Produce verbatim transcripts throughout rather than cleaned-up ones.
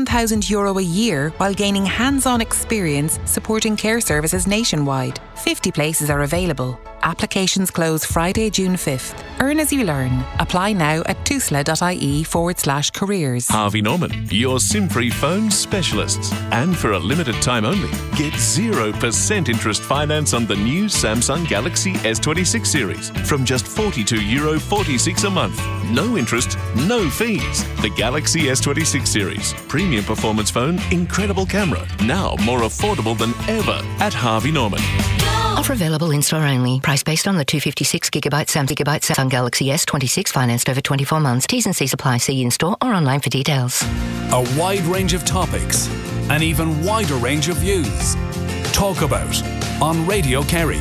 one thousand euro a year while gaining hands-on experience supporting care services nationwide. fifty places are available. Applications close Friday, June fifth. Earn as you learn. Apply now at tusla.ie forward slash careers. Harvey Norman, your SIM-free phone specialists. And for a limited time only, get zero percent interest finance on the new Samsung Galaxy S twenty-six series from just forty-two euro forty-six a month. No interest, no fees. The Galaxy S twenty-six series. Premium performance phone, incredible camera. Now more affordable than ever at Harvey Norman. Offer available in-store only. Price based on the two hundred fifty-six gigabyte Sam gigabyte Samsung Galaxy S twenty-six financed over twenty-four months. T's and C's apply. See in-store or online for details. A wide range of topics, an even wider range of views. Talk About on Radio Kerry.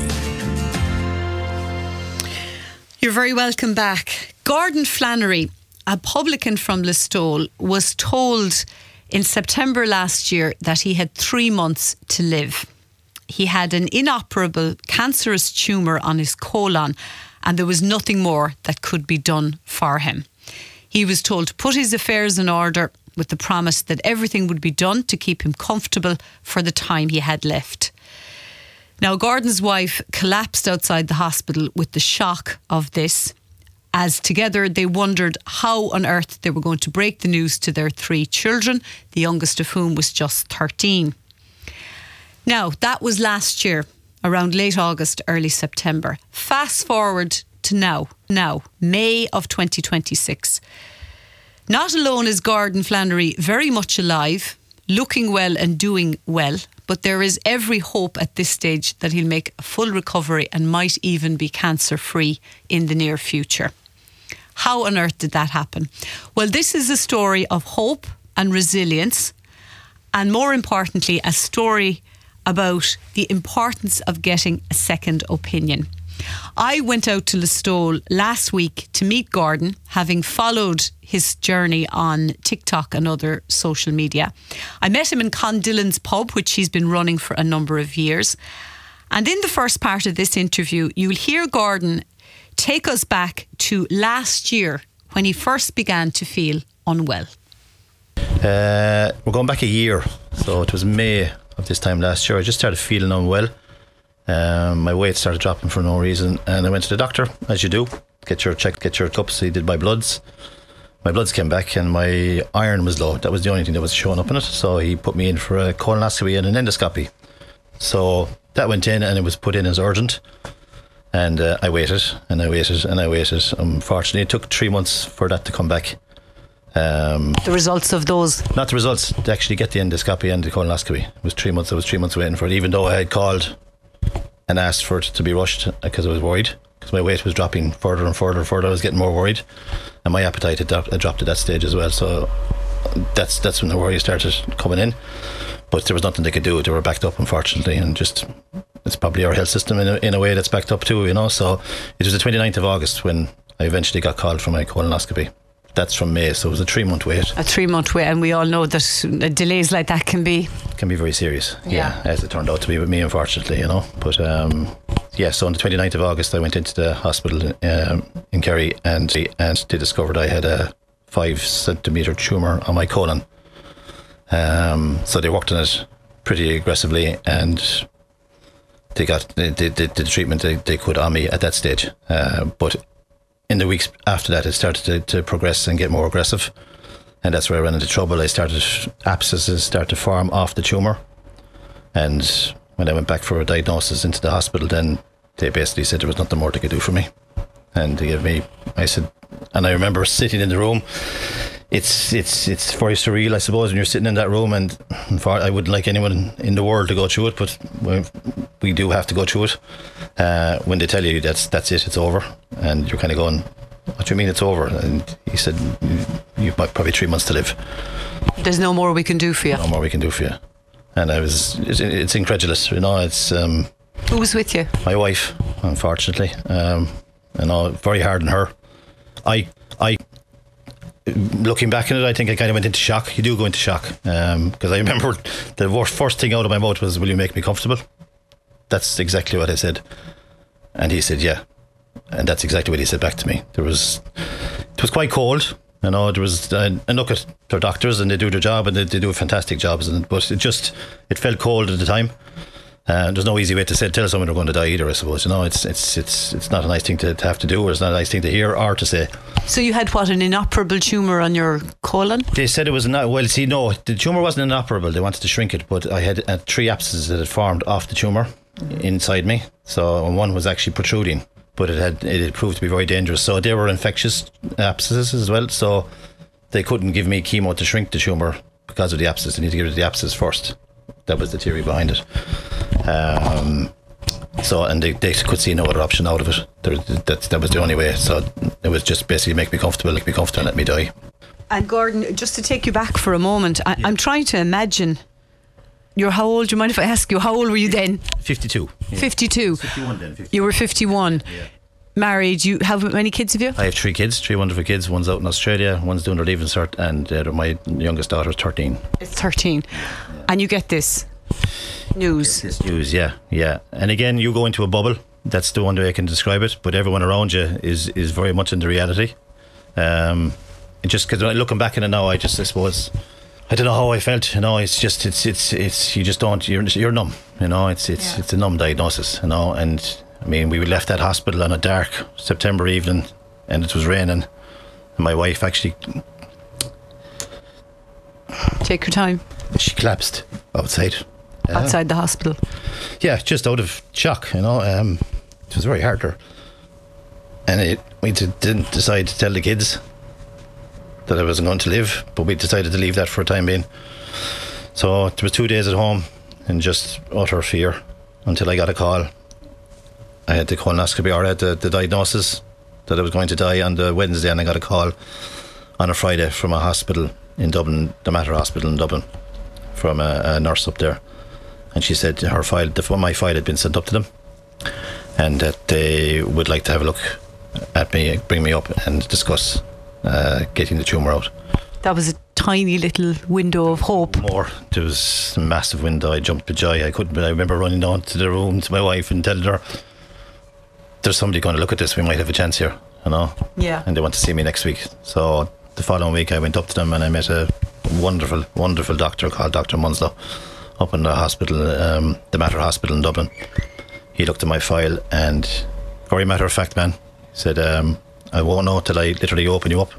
You're very welcome back. Gordon Flannery, a publican from Listowel, was told in September last year that he had three months to live. He had an inoperable cancerous tumour on his colon and there was nothing more that could be done for him. He was told to put his affairs in order with the promise that everything would be done to keep him comfortable for the time he had left. Now, Gordon's wife collapsed outside the hospital with the shock of this, as together they wondered how on earth they were going to break the news to their three children, the youngest of whom was just thirteen. Now, that was last year, around late August, early September. Fast forward to now, now, May of twenty twenty-six. Not alone is Gordon Flannery very much alive, looking well and doing well, but there is every hope at this stage that he'll make a full recovery and might even be cancer-free in the near future. How on earth did that happen? Well, this is a story of hope and resilience, and more importantly, a story about the importance of getting a second opinion. I went out to Listowel last week to meet Gordon, having followed his journey on TikTok and other social media. I met him in Condillan's pub, which he's been running for a number of years. And in the first part of this interview, you'll hear Gordon take us back to last year when he first began to feel unwell. Uh, we're going back a year, so it was May of this time last year. I just started feeling unwell. Um, my weight started dropping for no reason, and I went to the doctor, as you do, get your check, get your cups. He did my bloods. My bloods came back, and my iron was low. That was the only thing that was showing up in it. So he put me in for a colonoscopy and an endoscopy. So that went in, and it was put in as urgent. And uh, I waited, and I waited, and I waited. Unfortunately, it took three months for that to come back. Um, the results of those? Not the results, to actually get the endoscopy and the colonoscopy. It was three months. I was three months waiting for it, even though I had called and asked for it to be rushed because I was worried, because my weight was dropping further and further and further. I was getting more worried, and my appetite had dropped, had dropped at that stage as well. So that's that's when the worry started coming in. But there was nothing they could do. They were backed up, unfortunately, and just it's probably our health system in a, in a way that's backed up too, you know. So it was the twenty-ninth of August when I eventually got called for my colonoscopy. That's from May, so it was a three month wait. A three month wait, and we all know that delays like that can be can be very serious. Yeah, yeah, as it turned out to be with me, unfortunately, you know. But um, yeah, so on the twenty-ninth of August, I went into the hospital um, in Kerry, and and they discovered I had a five centimetre tumour on my colon. Um, so they worked on it pretty aggressively, and they got they did the, the treatment they, they could on me at that stage. Uh, but in the weeks after that, it started to, to progress and get more aggressive, and that's where I ran into trouble. I started abscesses started to form off the tumour, and when I went back for a diagnosis into the hospital, then they basically said there was nothing more they could do for me, and they gave me. I said, and I remember sitting in the room. It's it's it's very surreal, I suppose, when you're sitting in that room, and I wouldn't like anyone in the world to go through it, but we do have to go through it. Uh, when they tell you that's that's it, it's over, and you're kind of going, "What do you mean it's over?" And he said, "You've probably three months to live. There's no more we can do for you." No more we can do for you. And I was, it's, it's incredulous, you know. It's um, who was with you? My wife, unfortunately. Um, you know, very hard on her. I I. Looking back on it, I think I kind of went into shock. You do go into shock, because um, I remember the worst, first thing out of my mouth was, "Will you make me comfortable?" That's exactly what I said, and he said, "Yeah," and that's exactly what he said back to me. There was, it was quite cold. You know, there was, uh, and look at their doctors and they do their job and they, they do fantastic jobs. And but it just, it felt cold at the time. Uh, there's no easy way to say tell someone they're going to die either. I suppose, you know, it's it's it's it's not a nice thing to, to have to do, or it's not a nice thing to hear or to say. So you had what, an inoperable tumour on your colon? They said it was not. Well, see, no, the tumour wasn't inoperable. They wanted to shrink it, but I had uh, three abscesses that had formed off the tumour inside me. So one was actually protruding, but it had it had proved to be very dangerous. So they were infectious abscesses as well. So they couldn't give me chemo to shrink the tumour because of the abscess. They need to get rid of the abscess first. That was the theory behind it. Um, so, and they, they could see no other option out of it. There, that that was the only way. So it was just basically make me comfortable, make me comfortable, and let me die. And Gordon, just to take you back for a moment, I, yeah. I'm trying to imagine. You're how old? Do you mind if I ask you? How old were you then? fifty-two. Yeah. fifty-two. fifty-one then. fifty-two. You were fifty-one. Yeah. Married. You how many kids have you? I have three kids, three wonderful kids. One's out in Australia, one's doing their leaving cert, and uh, my youngest daughter's thirteen. It's thirteen. Yeah. And you get this news. This news, yeah, yeah. And again, you go into a bubble. That's the one way I can describe it. But everyone around you is is very much into reality. Um, it just because looking back at it now, I just I suppose I don't know how I felt. You know, it's just it's it's it's you just don't you're you're numb. You know, it's it's yeah. it's a numb diagnosis. You know, and I mean, we left that hospital on a dark September evening, and it was raining. And my wife actually take your time. She collapsed outside. Uh, outside the hospital. Yeah, just out of shock. You know, um, it was very hard to her. And it, we d- didn't decide to tell the kids that I wasn't going to live, but we decided to leave that for a time being. So there was two days at home in just utter fear until I got a call. I had the colonoscopy, or I had the, the diagnosis that I was going to die on the Wednesday, and I got a call on a Friday from a hospital in Dublin, the Mater Hospital in Dublin, from a, a nurse up there. And she said her file, the, my file had been sent up to them, and that they would like to have a look at me, bring me up and discuss uh, getting the tumour out. That was a tiny little window of hope. More. There was a massive window. I jumped with joy. I couldn't. I remember running down to the room to my wife and telling her, "There's somebody going to look at this. We might have a chance here." You know. Yeah. And they want to see me next week. So the following week, I went up to them and I met a wonderful, wonderful doctor called Doctor Munslow up in the hospital, um, the Mater Hospital in Dublin. He looked at my file and, very matter of fact, man, he said, um, "I won't know till I literally open you up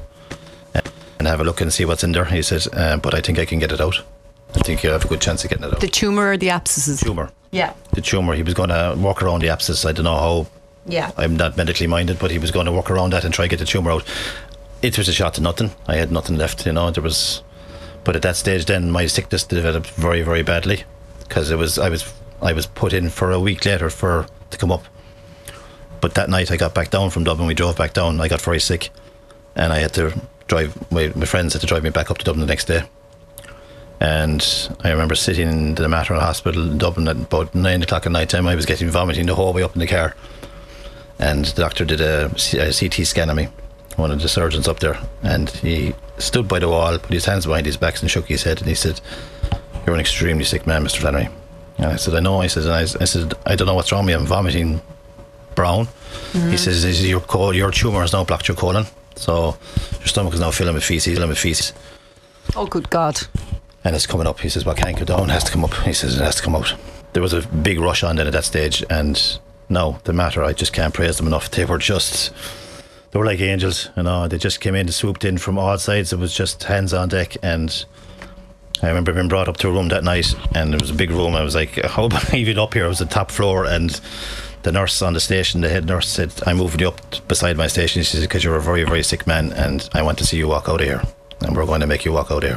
and have a look and see what's in there." He said, uh, "But I think I can get it out. I think you have a good chance of getting it out." The tumour or the abscesses? Tumour. Yeah. The tumour. He was going to walk around the abscess. I don't know how. Yeah. I'm not medically minded, but he was going to walk around that and try to get the tumour out. It was a shot to nothing. I had nothing left, you know. There was, but at that stage, then my sickness developed very, very badly, because it was I was I was put in for a week later for to come up. But that night I got back down from Dublin. We drove back down. I got very sick, and I had to drive. My, my friends had to drive me back up to Dublin the next day. And I remember sitting in the Mater Hospital in Dublin at about nine o'clock at night time. I was getting vomiting the whole way up in the car, and the doctor did a, a C T scan of me, one of the surgeons up there, and he stood by the wall, put his hands behind his back and shook his head, and he said, "You're an extremely sick man, Mister Flannery." And I said, "I know." I said, and I, I said, "I don't know what's wrong with me. I'm vomiting brown." Mm-hmm. He says, "Is your col- your tumour has now blocked your colon, so your stomach is now filling with feces, filling with feces." Oh, good God. And it's coming up. He says, "What can't go down has to come up." He says, "It has to come out." There was a big rush on then at that stage, and no, the Mater, I just can't praise them enough. They were just, they were like angels, you know. They just came in, they swooped in from all sides. It was just hands on deck. And I remember being brought up to a room that night, and it was a big room. I was like, "How about I even up here?" It was the top floor, and the nurse on the station, the head nurse, said, "I'm moving you up beside my station." She said, "Because you're a very, very sick man, and I want to see you walk out of here, and we're going to make you walk out of here."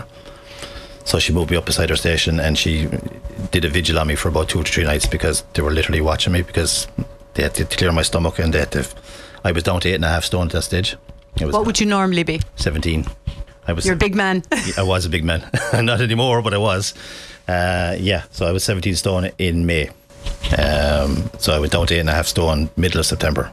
So she moved me up beside her station, and she did a vigil on me for about two to three nights, because they were literally watching me, because they had to clear my stomach, and they had to, I was down to eight and a half stone at that stage. It was what would you normally be? seventeen. I was. You're a big man. I was a big man. Not anymore, but I was. Uh, yeah, so I was seventeen stone in May. Um, so I went down to eight and a half stone middle of September.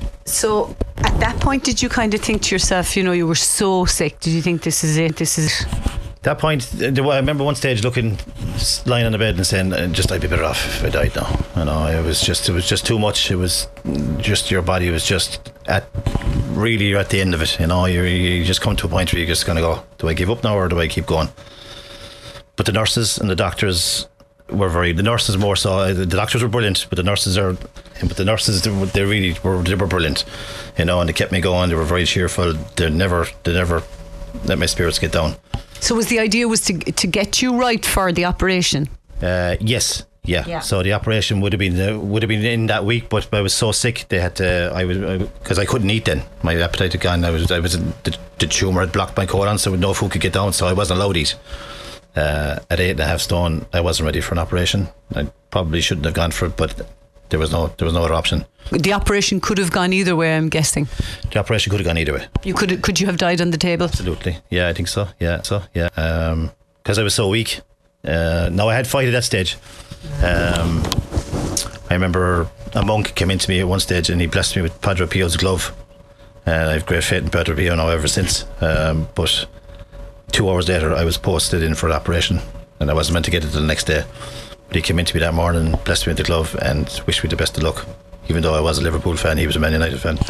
So at that point, did you kind of think to yourself, you know, you were so sick, did you think this is it, this is... That point, I remember one stage looking, lying on the bed and saying, "Just I'd be better off if I died now." You know, it was just, it was just too much. It was just, your body was just at really you're at the end of it. You know, you you just come to a point where you're just going to go, do I give up now or do I keep going? But the nurses and the doctors were very. The nurses more so. The doctors were brilliant, but the nurses are. But the nurses, they, they really were. They were brilliant, you know, and they kept me going. They were very cheerful. They never. They never let my spirits get down. So was the idea was to to get you right for the operation? Uh, yes. Yeah. yeah, so the operation would have been uh, would have been in that week, but I was so sick they had to. I was because I, I couldn't eat then. My appetite had gone. I was I was the, the tumour had blocked my colon, so no food could get down. So I wasn't allowed to eat. Uh, at eight and a half stone, I wasn't ready for an operation. I probably shouldn't have gone for it, but there was no there was no other option. The operation could have gone either way, I'm guessing. The operation could have gone either way. You could could you have died on the table? Absolutely. Yeah, I think so. Yeah, so yeah. Um, because I was so weak. Uh, no, I had fight at that stage. Um, I remember a monk came into me at one stage and he blessed me with Padre Pio's glove, and I have great faith in Padre Pio now ever since. Um, but. Two hours later, I was posted in for an operation, and I wasn't meant to get it the next day. But he came into me that morning, blessed me with the glove, and wished me the best of luck. Even though I was a Liverpool fan, he was a Man United fan.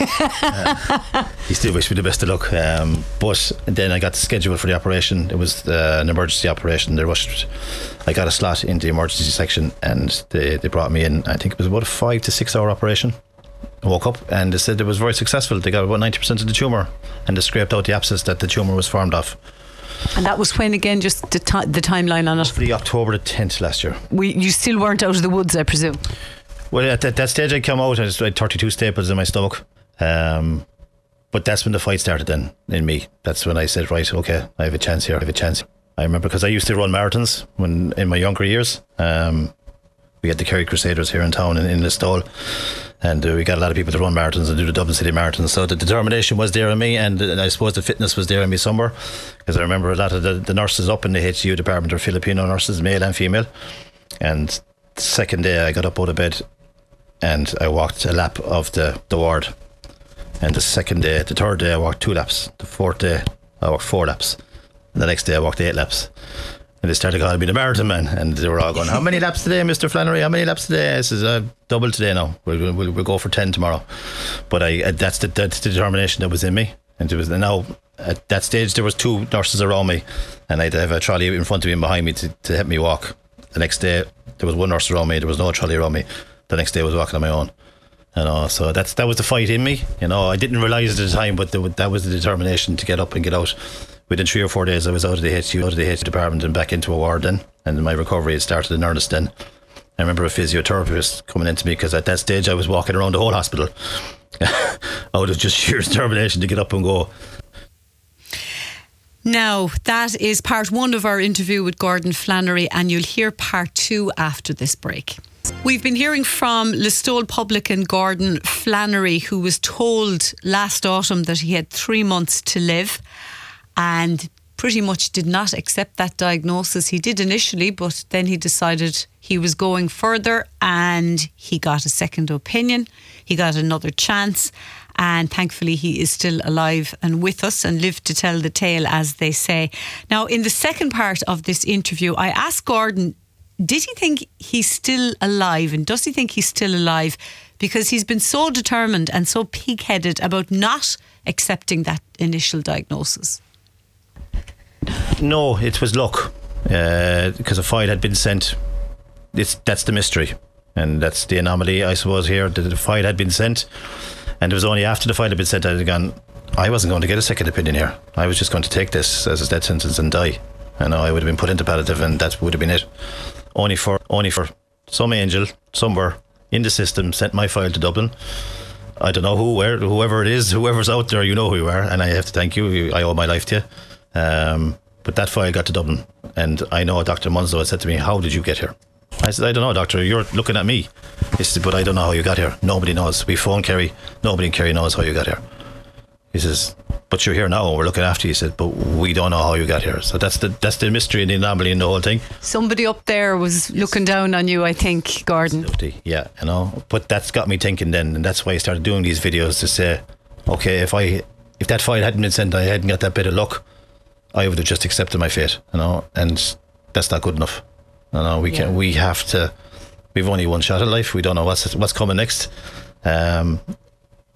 uh, he still wished me the best of luck. Um, but then I got scheduled for the operation. It was uh, an emergency operation. They rushed. I got a slot in the emergency section, and they, they brought me in. I think it was about a five to six hour operation. I woke up and they said it was very successful. They got about ninety percent of the tumour, and they scraped out the abscess that the tumour was formed off. And that was when, again, just the, t- the timeline on it? For the October the tenth last year. We, you still weren't out of the woods, I presume? Well, at that, that stage I came out, I had thirty-two staples in my stomach. Um, but that's when the fight started then, in me. That's when I said, right, okay, I have a chance here, I have a chance. I remember because I used to run marathons when in my younger years. Um, we had the Kerry Crusaders here in town in, in Listowel. And uh, we got a lot of people to run marathons and do the Dublin City Marathon. So the determination was there in me, and uh, I suppose the fitness was there in me somewhere. Because I remember a lot of the, the nurses up in the H C U department are Filipino nurses, male and female. And the second day I got up out of bed and I walked a lap of the, the ward. And the second day, the third day I walked two laps. The fourth day I walked four laps. And the next day I walked eight laps. And they started calling me the marathon man, and they were all going, how many laps today, Mister Flannery? How many laps today? I says, uh, double today now. We'll, we'll, we'll go for ten tomorrow. But I, uh, that's, the, that's the determination that was in me. And it was now, at that stage, there was two nurses around me, and I'd have a trolley in front of me and behind me to, to help me walk. The next day, there was one nurse around me. There was no trolley around me. The next day, I was walking on my own. You know, so that's that was the fight in me. You know, I didn't realise at the time, but the, that was the determination to get up and get out. Within three or four days, I was out of the H C U, out of the H C U department and back into a ward then. And my recovery had started in earnest then. I remember a physiotherapist coming into me because at that stage I was walking around the whole hospital out of just sheer determination to get up and go. Now, that is part one of our interview with Gordon Flannery, and you'll hear part two after this break. We've been hearing from Listowel publican Gordon Flannery, who was told last autumn that he had three months to live, and pretty much did not accept that diagnosis. He did initially, but then he decided he was going further, and he got a second opinion. He got another chance, and thankfully he is still alive and with us and lived to tell the tale, as they say. Now, in the second part of this interview, I asked Gordon, did he think he's still alive, and does he think he's still alive? Because he's been so determined and so pig-headed about not accepting that initial diagnosis. No, it was luck, uh, because a file had been sent. It's, that's the mystery, and that's the anomaly, I suppose, here. The, the file had been sent, and it was only after the file had been sent I had gone, I wasn't going to get a second opinion here. I was just going to take this as a death sentence and die. I know I would have been put into palliative, and that would have been it. Only for only for some angel somewhere in the system sent my file to Dublin. I don't know who, where, whoever it is, whoever's out there, you know who you are, and I have to thank you. I owe my life to you. Um, but that file got to Dublin, and I know Doctor Munslow had said to me, how did you get here? I said, I don't know, doctor, you're looking at me. He said, but I don't know how you got here. Nobody knows. We phoned Kerry. Nobody in Kerry knows how you got here. He says, but you're here now and we're looking after you. He said, but we don't know how you got here. So that's the that's the mystery and the anomaly in the whole thing. Somebody up there was looking down on you, I think, Gordon. Absolutely, yeah, you know. But that's got me thinking then, and that's why I started doing these videos to say, okay, if I if that file hadn't been sent, I hadn't got that bit of luck, I would have just accepted my fate, you know, and that's not good enough. You know, we yeah. can we have to. We've only one shot at life. We don't know what's what's coming next. Um,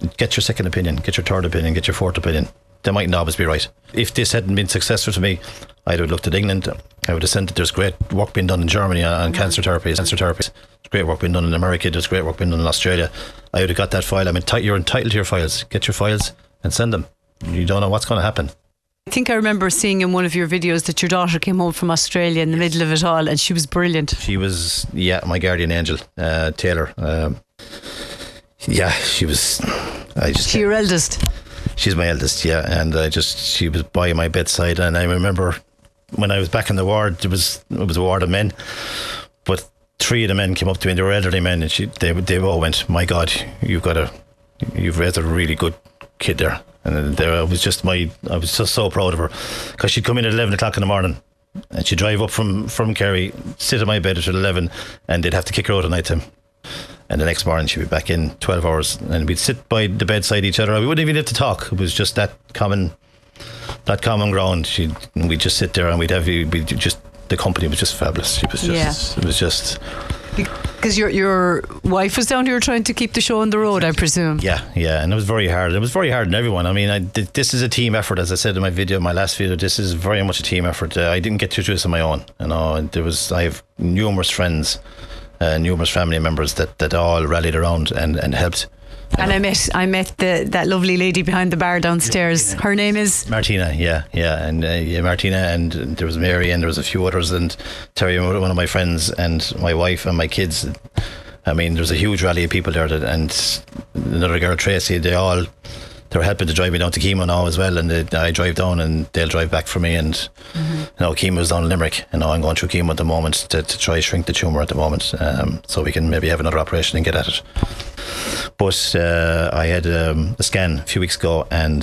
get your second opinion, get your third opinion, get your fourth opinion. They mightn't always be right. If this hadn't been successful to me, I'd have looked at England. I would have sent that there's great work being done in Germany on, on cancer therapies, cancer therapies. There's great work being done in America. There's great work being done in Australia. I would have got that file. I'm enti- you're entitled to your files. Get your files and send them. You don't know what's going to happen. I think I remember seeing in one of your videos that your daughter came home from Australia in the middle of it all, and she was brilliant. She was, yeah, my guardian angel, uh, Taylor. Um, yeah, she was. I just. She your eldest? She's my eldest, yeah, and I just she was by my bedside, and I remember when I was back in the ward, there was it was a ward of men, but three of the men came up to me, and they were elderly men, and she they they all went, "My God, you've got a you've raised a really good kid there." And there I was just my I was just so proud of her, because she'd come in at eleven o'clock in the morning, and she'd drive up from from Kerry, sit at my bed at eleven, and they'd have to kick her out at night time. And the next morning she'd be back in twelve hours, and we'd sit by the bedside each other. We wouldn't even have to talk. It was just that common, that common ground. She, we'd just sit there, and we'd have we just the company was just fabulous. She was just, yeah. It was just because your your wife was down here trying to keep the show on the road, I presume. Yeah, yeah, and it was very hard. It was very hard on everyone. I mean, I, this is a team effort, as I said in my video, my last video. This is very much a team effort. Uh, I didn't get to do this on my own. You know, there was I have numerous friends. Uh, numerous family members that, that all rallied around and, and helped. And I met I met the that lovely lady behind the bar downstairs. Her name is Martina. Yeah, yeah, and uh, yeah, Martina, and there was Mary, and there was a few others, and Terry, one of my friends, and my wife and my kids. I mean, there's a huge rally of people there, that, and another girl, Tracy. They all they were helping to drive me down to chemo now as well, and they, I drive down, and they'll drive back for me. And mm-hmm. you know, chemo's down in Limerick, and you know, I'm going through chemo at the moment to, to try shrink the tumour at the moment, um, so we can maybe have another operation and get at it. But uh, I had um, a scan a few weeks ago, and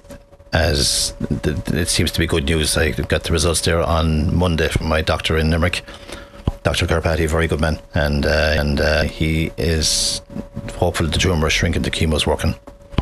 as the, it seems to be good news, I got the results there on Monday from my doctor in Limerick, Doctor Karpati, a very good man, and uh, and uh, he is hopeful the tumour is shrinking, the chemo's working.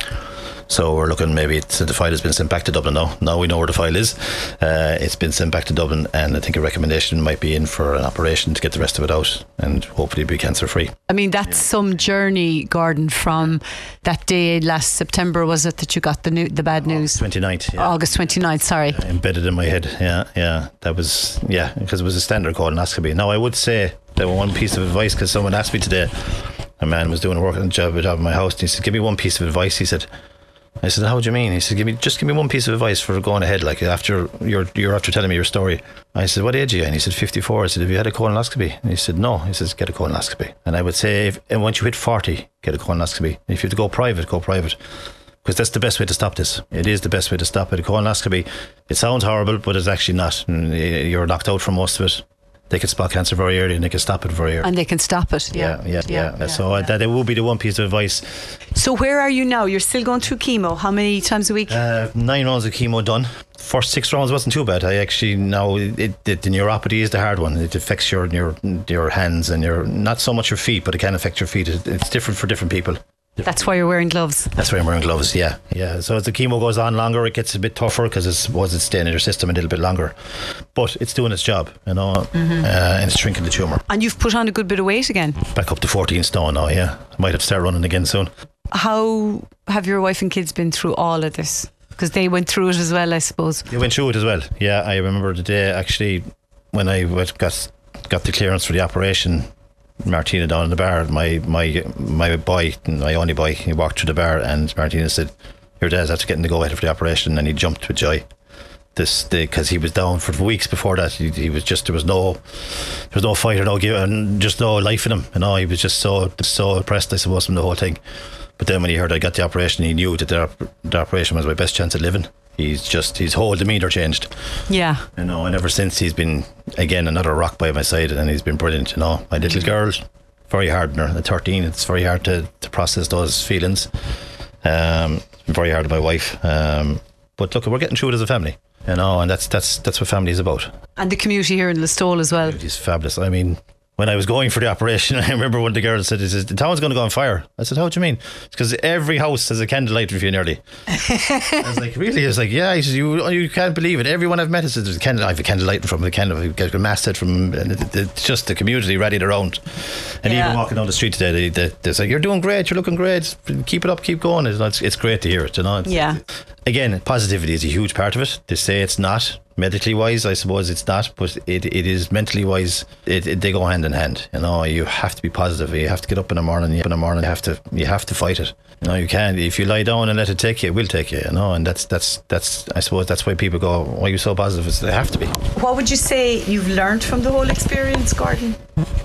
So we're looking, maybe it's, the file has been sent back to Dublin now. Now we know where the file is. Uh, it's been sent back to Dublin, and I think a recommendation might be in for an operation to get the rest of it out and hopefully be cancer free. I mean, that's yeah. some journey, Gordon, from that day last September, was it, that you got the new, the bad news? August twenty-ninth. Yeah. August twenty-ninth, sorry. Uh, embedded in my head, yeah, yeah. That was, yeah, because it was a standard colonoscopy. Now I would say that one piece of advice, because someone asked me today, a man was doing a work job, a job in my house, and he said, give me one piece of advice. He said, I said, how do you mean? He said, give me just give me one piece of advice for going ahead, like after you're you're after telling me your story. I said, what age are you? And he said, fifty-four. I said, have you had a colonoscopy? And he said, no. He says, get a colonoscopy. And I would say, if, and once you hit forty, get a colonoscopy. If you have to go private, go private, because that's the best way to stop this. It is the best way to stop it. A colonoscopy, it sounds horrible, but it's actually not. You're knocked out for most of it. They can spot cancer very early, and they can stop it very early. And they can stop it, yeah. Yeah, yeah, yeah. yeah, yeah so yeah. that, that will be the one piece of advice. So where are you now? You're still going through chemo. How many times a week? Uh, nine rounds of chemo done. First six rounds wasn't too bad. I actually, now, it, it, the neuropathy is the hard one. It affects your, your, your hands and your, not so much your feet, but it can affect your feet. It, it's different for different people. That's why you're wearing gloves. That's why I'm wearing gloves, yeah. yeah. So as the chemo goes on longer, it gets a bit tougher, because it's was it staying in your system a little bit longer. But it's doing its job, you know, mm-hmm. uh, and it's shrinking the tumour. And you've put on a good bit of weight again. Back up to fourteen stone now, yeah. I might have to start running again soon. How have your wife and kids been through all of this? Because they went through it as well, I suppose. They went through it as well, yeah. I remember the day, actually, when I got got the clearance for the operation, Martina down in the bar, my my my boy, my only boy, he walked through the bar, and Martina said, your dad's after getting the go ahead for the operation, and he jumped with joy. This because he was down for weeks before that. He, he was just, there was no there was no fight or no give, and just no life in him, you know. He was just so so oppressed, I suppose, from the whole thing. But then when he heard I got the operation, he knew that the, the operation was my best chance at living. He's just, his whole demeanour changed. Yeah. You know, and ever since he's been, again, another rock by my side, and he's been brilliant, you know. My little girl, very hard on her. At thirteen, it's very hard to, to process those feelings. Um, it's been very hard on my wife. Um, but look, we're getting through it as a family, you know, and that's that's that's what family is about. And the community here in Listowel as well. It's fabulous. I mean, when I was going for the operation, I remember one of the girls said, the town's going to go on fire. I said, how do you mean? Because every house has a candlelight review nearly. I was like, really? I was like, yeah. He says, you you can't believe it. Everyone I've met says, there's a candle, I have a candlelight from the candle, I get a masthead from, and it, it's just the community rallied around. And yeah. even walking down the street today, they, they, they say, you're doing great, you're looking great, keep it up, keep going. It's, it's great to hear it, you know. It's, yeah. Again, positivity is a huge part of it. They say it's not. Medically wise, I suppose it's not, but it, it is mentally wise. It, it, they go hand in hand. You know, you have to be positive. You have to get up in the morning. In the morning, you have to you have to fight it. You know, you can't. If you lie down and let it take you, it will take you. You know, and that's that's that's. I suppose that's why people go, "Why are you so positive?" It's, they have to be. What would you say you've learned from the whole experience, Gordon?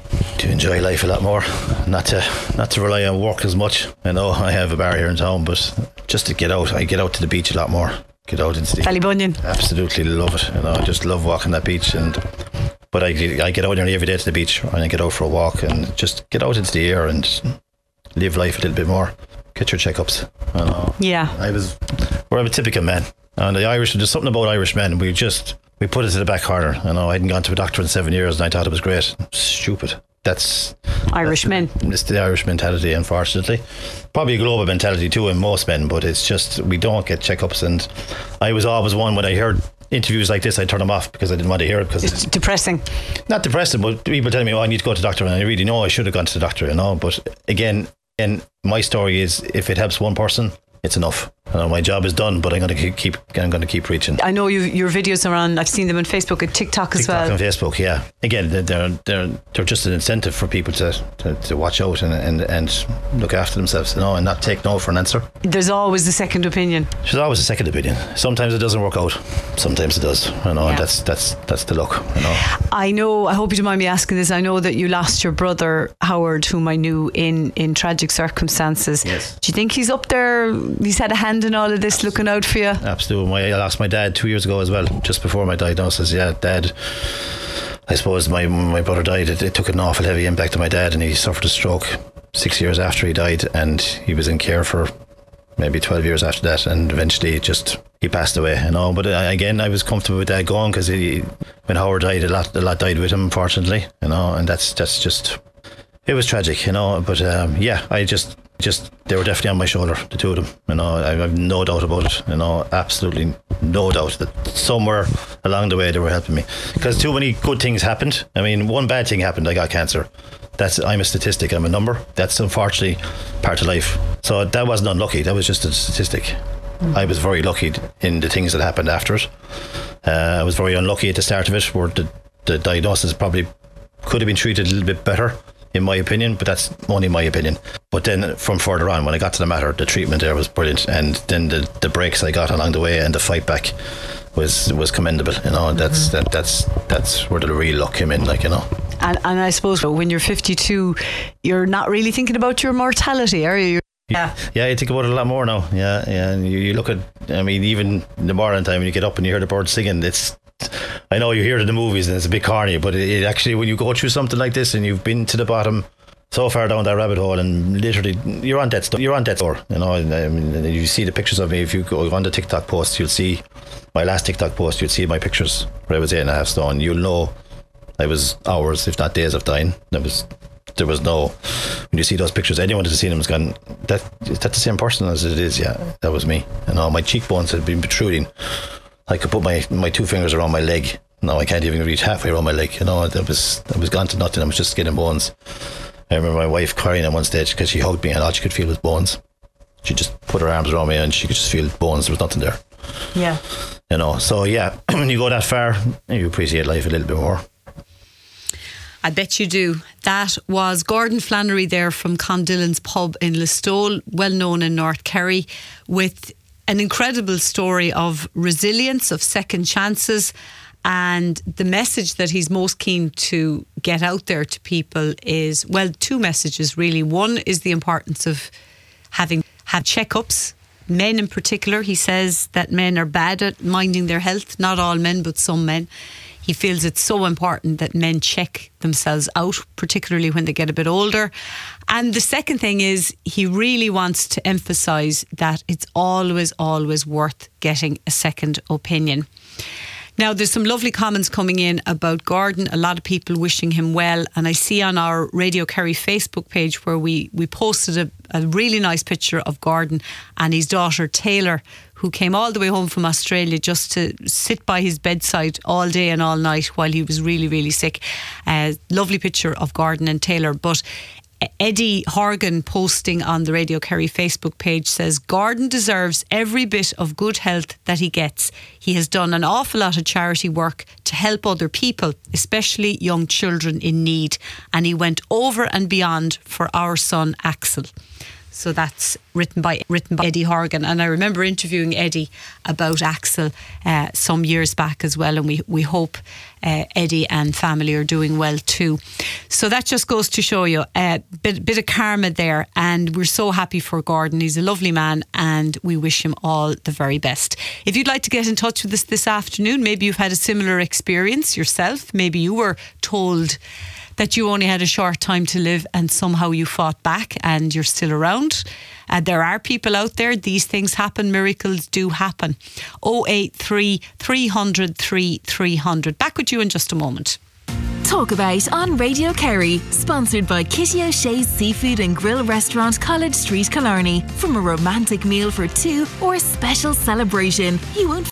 To enjoy life a lot more, not to not to rely on work as much. I know I have a bar here in town, but just to get out, I get out to the beach a lot more. Get out into the Ballybunion. Absolutely love it. You know, I just love walking that beach, and but I I get out nearly every day to the beach, and I get out for a walk and just get out into the air and live life a little bit more. Get your checkups. You know. Yeah. I was we're a typical man, and the Irish. There's something about Irish men. We just we put it to the back corner. You know, I hadn't gone to a doctor in seven years, and I thought it was great. Stupid. That's Irish men. It's the Irish mentality, unfortunately. Probably a global mentality too in most men, but it's just we don't get checkups. And I was always one when I heard interviews like this, I turn them off because I didn't want to hear it because it's depressing. Not depressing, but people telling me, "Oh, I need to go to the doctor," and I really know I should have gone to the doctor, you know. But again, and my story is, if it helps one person, it's enough. Uh, my job is done, but I'm going to keep. I'm going to keep reaching. I know you, your videos are on. I've seen them on Facebook and TikTok as TikTok well. and Facebook, yeah. Again, they're they're they're just an incentive for people to, to, to watch out and, and and look after themselves, you know, and not take no for an answer. There's always a second opinion. There's always a second opinion. Sometimes it doesn't work out. Sometimes it does. You know, yeah. and that's that's that's the luck. You know. I know. I hope you don't mind me asking this. I know that you lost your brother Howard, whom I knew in in tragic circumstances. Yes. Do you think he's up there? He's had a hand in all of this, looking out for you? Absolutely. My, I lost my dad two years ago as well, just before my diagnosis. Yeah, dad. I suppose my my brother died. It, it took an awful heavy impact on my dad, and he suffered a stroke six years after he died, and he was in care for maybe twelve years after that, and eventually just he passed away. You know, but I, again, I was comfortable with that going because when Howard died, a lot a lot died with him, unfortunately. You know, and that's that's just it was tragic. You know, but um, yeah, I just. Just they were definitely on my shoulder, the two of them. You know, I have no doubt about it. You know, absolutely no doubt that somewhere along the way they were helping me. Because too many good things happened. I mean, one bad thing happened. I got cancer. That's I'm a statistic. I'm a number. That's unfortunately part of life. So that wasn't unlucky. That was just a statistic. Mm. I was very lucky in the things that happened after it. Uh, I was very unlucky at the start of it, where the the diagnosis probably could have been treated a little bit better, in my opinion, but that's only my opinion. But then from further on, when I got to the matter, the treatment there was brilliant, and then the, the breaks I got along the way and the fight back was was commendable. You know, that's mm-hmm. that that's that's where the real luck came in, like, you know. And and I suppose when you're fifty-two, you're not really thinking about your mortality, are you? Yeah, yeah, you think about it a lot more now. Yeah, yeah, and you, you look at, I mean, even in the morning time when you get up and you hear the birds singing, it's. I know you hear it in the movies and it's a bit corny, but it, it actually, when you go through something like this and you've been to the bottom so far down that rabbit hole, and literally you're on death's door, you're on death's door, you know. And, I mean, you see the pictures of me. If you go on the TikTok post, you'll see my last TikTok post. You'll see my pictures where I was eight and a half stone. You'll know I was hours, if not days, of dying. There was, there was no. When you see those pictures, anyone that's seen them has gone, that is that the same person as it is? Yeah, that was me. You know, my cheekbones had been protruding. I could put my, my two fingers around my leg. No, I can't even reach halfway around my leg. You know, that was that was gone to nothing. I was just skin and bones. I remember my wife crying at one stage because she hugged me and all she could feel was bones. She just put her arms around me and she could just feel bones. There was nothing there. Yeah. You know, so yeah, when you go that far, you appreciate life a little bit more. I bet you do. That was Gordon Flannery there from Condillan's Pub in Listowel, well known in North Kerry, with an incredible story of resilience, of second chances, and the message that he's most keen to get out there to people is, well, two messages really. One is the importance of having had checkups. Men in particular, he says that men are bad at minding their health. Not all men, but some men. He feels it's so important that men check themselves out, particularly when they get a bit older. And the second thing is he really wants to emphasise that it's always, always worth getting a second opinion. Now, there's some lovely comments coming in about Gordon. A lot of people wishing him well. And I see on our Radio Kerry Facebook page where we, we posted a, a really nice picture of Gordon and his daughter Taylor, who came all the way home from Australia just to sit by his bedside all day and all night while he was really, really sick. Uh, lovely picture of Gordon and Taylor. But Eddie Horgan, posting on the Radio Kerry Facebook page, says Gordon deserves every bit of good health that he gets. He has done an awful lot of charity work to help other people, especially young children in need, and he went over and beyond for our son Axel. So that's written by written by Eddie Horgan. And I remember interviewing Eddie about Axel uh, some years back as well. And we, we hope uh, Eddie and family are doing well too. So that just goes to show you a bit, bit of karma there. And we're so happy for Gordon. He's a lovely man and we wish him all the very best. If you'd like to get in touch with us this afternoon, maybe you've had a similar experience yourself. Maybe you were told that you only had a short time to live and somehow you fought back and you're still around. Uh, there are people out there, these things happen, miracles do happen. oh eight three, three hundred, three three hundred. Back with you in just a moment. Talk About on Radio Kerry, sponsored by Kitty O'Shea's Seafood and Grill Restaurant, College Street, Killarney. From a romantic meal for two or a special celebration, you won't